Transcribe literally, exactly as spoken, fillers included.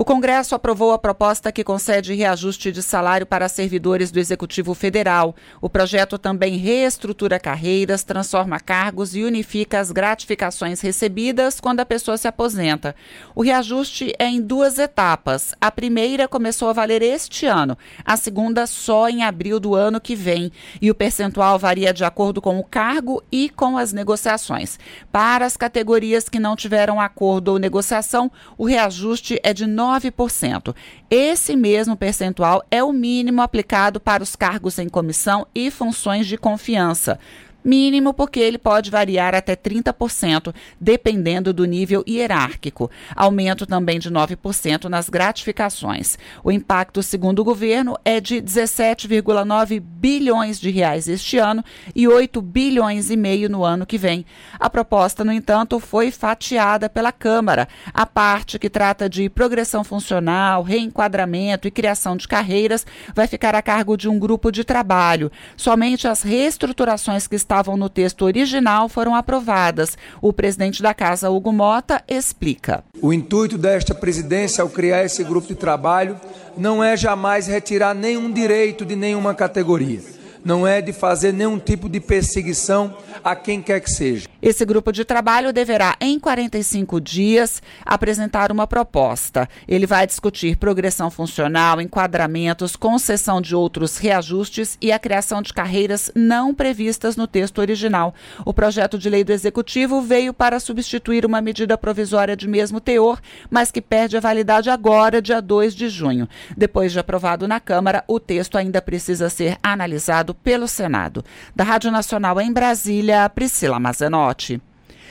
O Congresso aprovou a proposta que concede reajuste de salário para servidores do Executivo Federal. O projeto também reestrutura carreiras, transforma cargos e unifica as gratificações recebidas quando a pessoa se aposenta. O reajuste é em duas etapas. A primeira começou a valer este ano, a segunda só em abril do ano que vem. E o percentual varia de acordo com o cargo e com as negociações. Para as categorias que não tiveram acordo ou negociação, o reajuste é de nove por cento. Esse mesmo percentual é o mínimo aplicado para os cargos em comissão e funções de confiança. Mínimo porque ele pode variar até trinta por cento, dependendo do nível hierárquico. Aumento também de nove por cento nas gratificações. O impacto, segundo o governo, é de dezessete vírgula nove bilhões de reais este ano e oito bilhões e meio no ano que vem. A proposta, no entanto, foi fatiada pela Câmara. A parte que trata de progressão funcional, reenquadramento e criação de carreiras vai ficar a cargo de um grupo de trabalho. Somente as reestruturações que estão estavam no texto original foram aprovadas. O presidente da Casa, Hugo Mota, explica. O intuito desta presidência ao criar esse grupo de trabalho não é jamais retirar nenhum direito de nenhuma categoria. Não é de fazer nenhum tipo de perseguição a quem quer que seja. Esse grupo de trabalho deverá, em quarenta e cinco dias, apresentar uma proposta. Ele vai discutir progressão funcional, enquadramentos, concessão de outros reajustes e a criação de carreiras não previstas no texto original. O projeto de lei do Executivo veio para substituir uma medida provisória de mesmo teor, mas que perde a validade agora, dia dois de junho. Depois de aprovado na Câmara, o texto ainda precisa ser analisado pelo Senado. Da Rádio Nacional em Brasília, Priscila Mazenotti.